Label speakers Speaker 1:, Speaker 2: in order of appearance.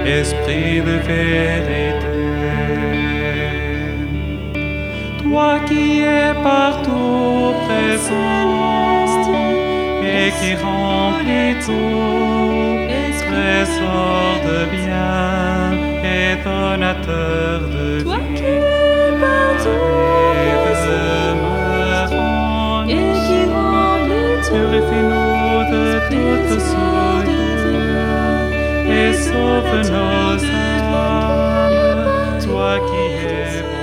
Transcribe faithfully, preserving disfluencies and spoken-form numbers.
Speaker 1: Esprit de vérité, toi qui es partout présent et qui remplis tout, trésor de bien et donateur de
Speaker 2: Toi
Speaker 1: vie,
Speaker 2: qui es partout
Speaker 1: demeurant
Speaker 2: et qui remplis tout,
Speaker 1: purifie-nous de toute
Speaker 2: trésor de
Speaker 1: souillure et sauve nos âmes, toi qui es